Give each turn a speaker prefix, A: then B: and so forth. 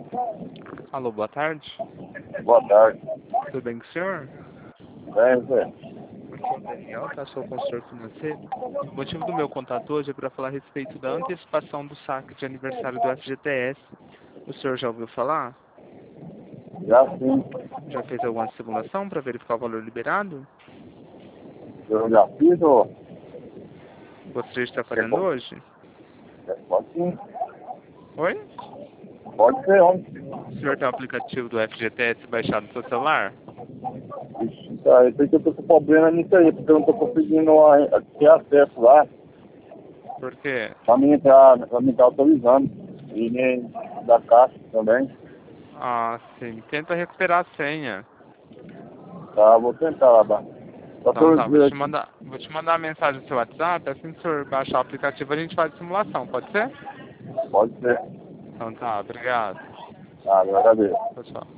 A: Alô, boa tarde.
B: Boa tarde.
A: Tudo bem com o senhor?
B: Bem, Zé.
A: Aqui é o Daniel, tá? Sou consultor financeiro. O motivo do meu contato hoje é para falar a respeito da antecipação do saque de aniversário do FGTS. O senhor já ouviu falar?
B: Já sim.
A: Já fez alguma simulação para verificar o valor liberado?
B: Eu já fiz ou...
A: Gostaria de estar fazendo hoje?
B: Pode sim.
A: Oi?
B: Pode ser onde?
A: O senhor tem o aplicativo do FGTS baixado no seu celular?
B: Ixi, tá, eu sei que eu tô com problema nisso aí, porque eu não tô conseguindo ter acesso lá
A: Por quê?
B: pra me estar autorizando. E nem da caixa também.
A: Ah, sim. Tenta recuperar a senha.
B: Tá, vou tentar lá, tá? Só
A: Então
B: tô
A: tá,
B: dizer aqui.
A: vou te mandar uma mensagem no seu WhatsApp, assim que o senhor baixar o aplicativo a gente faz a simulação, pode ser?
B: Pode ser.
A: Então tá, obrigado.
B: Tá, eu agradeço.
A: Tchau, tchau.